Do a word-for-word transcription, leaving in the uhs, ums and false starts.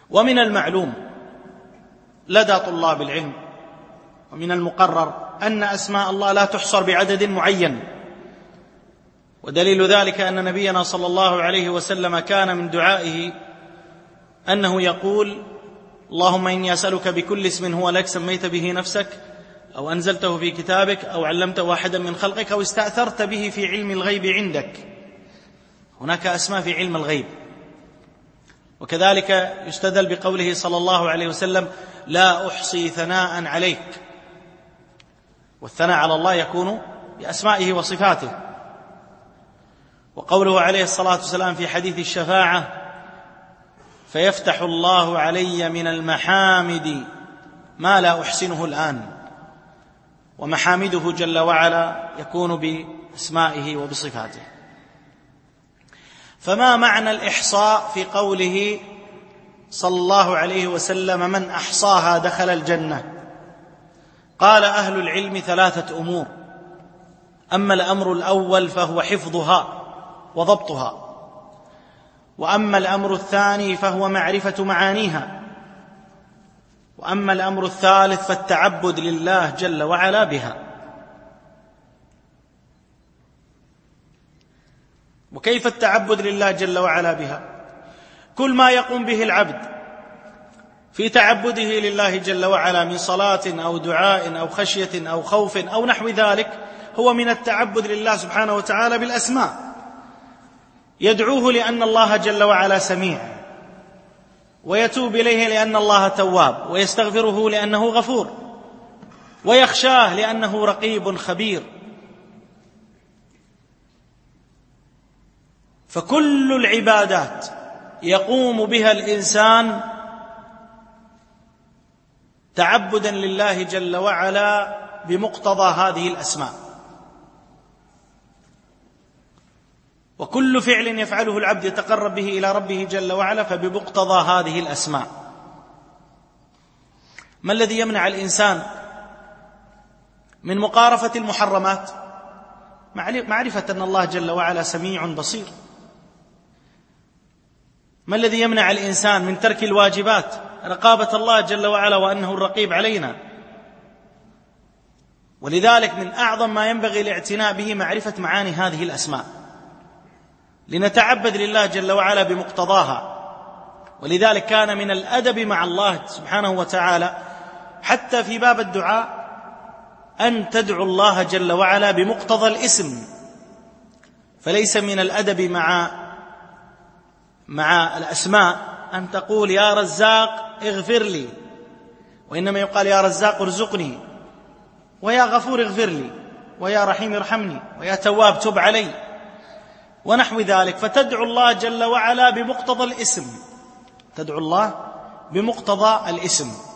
ومن المعلوم لدى طلاب العلم ومن المقرر أن أسماء الله لا تحصر بعدد معين، ودليل ذلك أن نبينا صلى الله عليه وسلم كان من دعائه أنه يقول: اللهم إني أسألك بكل اسم هو لك سميت به نفسك أو أنزلته في كتابك أو علمته أحدا من خلقك أو استأثرت به في علم الغيب عندك. هناك أسماء في علم الغيب. وكذلك يستدل بقوله صلى الله عليه وسلم: لا أحصي ثناء عليك، والثناء على الله يكون بأسمائه وصفاته. وقوله عليه الصلاة والسلام في حديث الشفاعة: فيفتح الله علي من المحامد ما لا أحسنه الآن. ومحامده جل وعلا يكون بأسمائه وبصفاته. فما معنى الإحصاء في قوله صلى الله عليه وسلم: من أحصاها دخل الجنة؟ قال أهل العلم ثلاثة أمور: أما الأمر الأول فهو حفظها وضبطها، وأما الأمر الثاني فهو معرفة معانيها، وأما الأمر الثالث فالتعبد لله جل وعلا بها. وكيف التعبد لله جل وعلا بها؟ كل ما يقوم به العبد في تعبده لله جل وعلا من صلاة أو دعاء أو خشية أو خوف أو نحو ذلك هو من التعبد لله سبحانه وتعالى بالأسماء. يدعوه لأن الله جل وعلا سميع، ويتوب إليه لأن الله تواب، ويستغفره لأنه غفور، ويخشاه لأنه رقيب خبير. فكل العبادات يقوم بها الإنسان تعبدا لله جل وعلا بمقتضى هذه الأسماء. وكل فعل يفعله العبد يتقرب به إلى ربه جل وعلا فبمقتضى هذه الأسماء. ما الذي يمنع الإنسان من مقارفة المحرمات؟ معرفة أن الله جل وعلا سميع بصير. ما الذي يمنع الإنسان من ترك الواجبات؟ رقابة الله جل وعلا وأنه الرقيب علينا. ولذلك من أعظم ما ينبغي الاعتناء به معرفة معاني هذه الأسماء، لنتعبد لله جل وعلا بمقتضاها. ولذلك كان من الأدب مع الله سبحانه وتعالى حتى في باب الدعاء أن تدعو الله جل وعلا بمقتضى الاسم. فليس من الأدب مع مع الأسماء أن تقول يا رزاق اغفر لي، وإنما يقال يا رزاق ارزقني، ويا غفور اغفر لي، ويا رحيم ارحمني، ويا تواب تب علي، ونحو ذلك. فتدعو الله جل وعلا بمقتضى الاسم، تدعو الله بمقتضى الاسم.